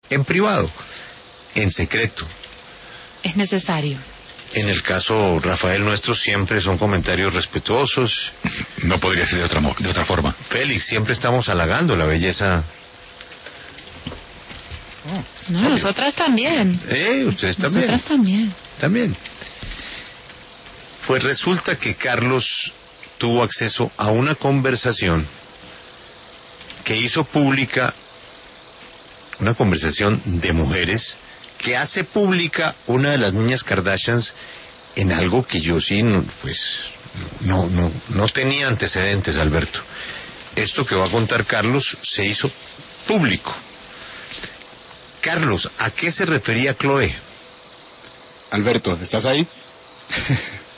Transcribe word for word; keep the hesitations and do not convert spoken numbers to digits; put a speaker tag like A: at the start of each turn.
A: en privado, en secreto.
B: Es necesario.
A: En el caso Rafael nuestro siempre son comentarios respetuosos.
C: No podría ser de otra, mo- de otra forma.
A: Félix, siempre estamos halagando la belleza.
B: No,
A: Obvio.
B: nosotras también.
A: Eh, ustedes también.
B: Nosotras también.
A: También. Pues resulta que Carlos tuvo acceso a una conversación que hizo pública, una conversación de mujeres, que hace pública una de las niñas Kardashians en algo que yo sí, no, pues, no, no, no tenía antecedentes, Alberto. Esto que va a contar Carlos se hizo público. Carlos, ¿a qué se refería Chloe?
C: Alberto, ¿estás ahí?